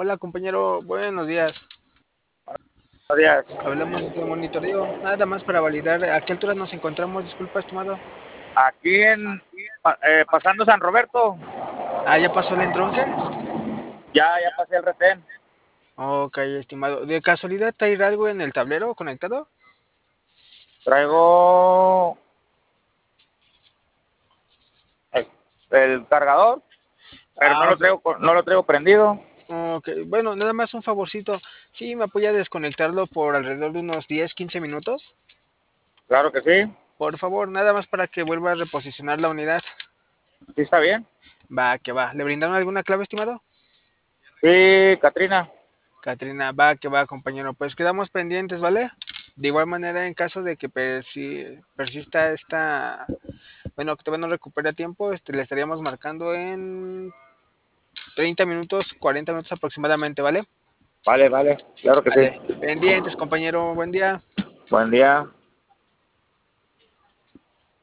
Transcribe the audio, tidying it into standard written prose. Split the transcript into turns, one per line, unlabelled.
Hola compañero, buenos días.
Buenos días.
Hablamos de monitoreo, nada más para validar a qué altura nos encontramos, disculpa estimado.
Aquí pasando San Roberto,
Ah, ya pasó el entronque.
ya pasé el retén.
Ok, estimado. ¿De casualidad trae algo en el tablero conectado?
Traigo el, el cargador, pero
Ah, ok.
no lo traigo prendido.
Ok, bueno, nada más un favorcito. Sí, me apoya a desconectarlo por alrededor de unos 10, 15 minutos.
Claro que sí,
Por favor, nada más para que vuelva a reposicionar la unidad.
sí está bien.
Va, que va. ¿Le brindaron alguna clave, estimado?
Sí, Katrina.
Catrina, va, que va, compañero. Pues quedamos pendientes, ¿vale? De igual manera, en caso de que persista esta, bueno, que todavía no recupere a tiempo, le estaríamos marcando en 30 minutos, 40 minutos aproximadamente, ¿vale?
Vale, claro que sí.
Vale, pendientes, compañero, buen día.
Buen día.